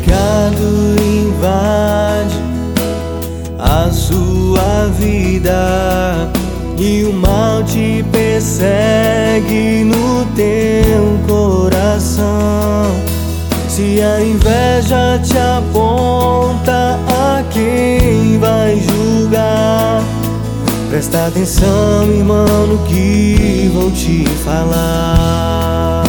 pecado invade a sua vida e o mal te persegue no teu coração, se a inveja te aponta, a quem vai julgar? Presta atenção, irmão, no que vou te falar.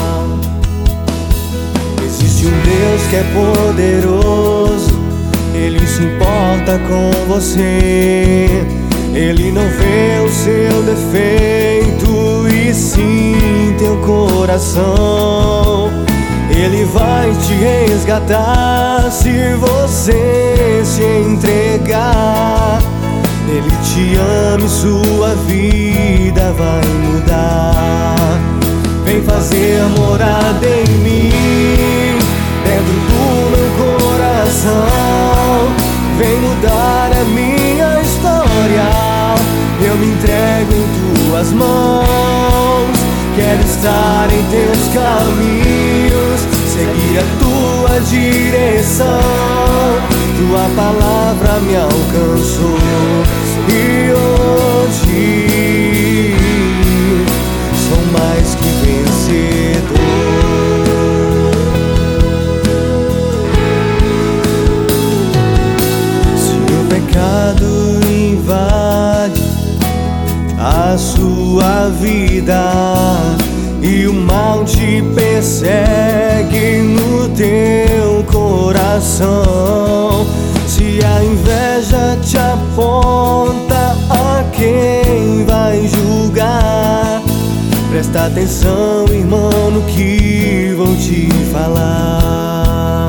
Existe um Deus que é poderoso, Ele se importa com você. Ele não vê o seu defeito e sim teu coração. Ele vai te resgatar se você se entregar. Ele te ama e sua vida vai mudar. Vem fazer morada em mim, dentro do meu coração. Vem mudar a minha história. Eu me entrego em tuas mãos. Quero estar em teus caminhos, seguir a tua direção. Tua palavra me alcançou e hoje sou mais que vencedor. Se o pecado invade a sua vida e o mal te persegue no teu coração, se a inveja te aponta, a quem vai julgar? Presta atenção, irmão, no que vou te falar.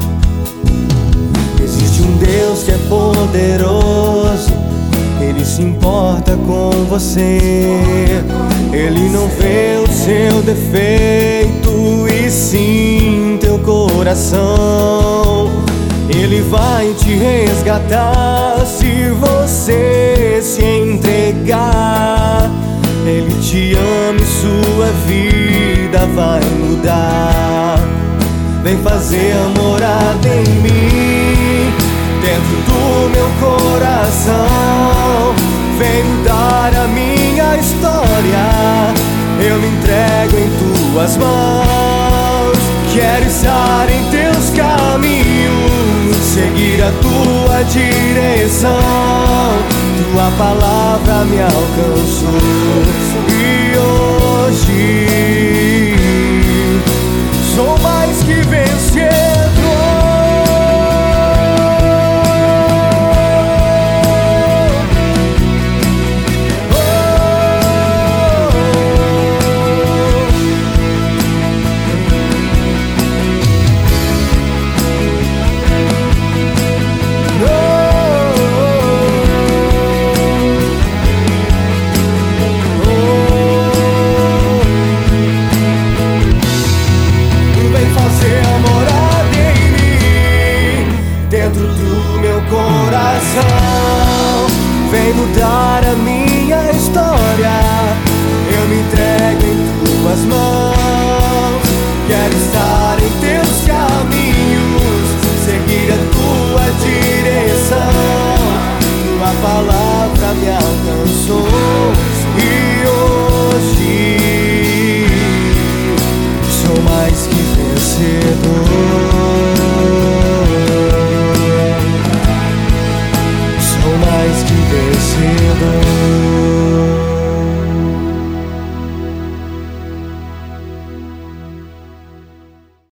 Existe um Deus que é poderoso, Ele se importa com você. Ele não vê o seu defeito e sim teu coração. Ele vai te resgatar se você se entregar. Ele te ama e sua vida vai mudar. Vem fazer a morada em mim, dentro do meu coração. Vem mudar a minha história. Eu me entrego em tuas mãos. Quero estar em teus caminhos, seguir a tua direção. Tua palavra me alcançou e hoje sou mais que vencedor. Vem mudar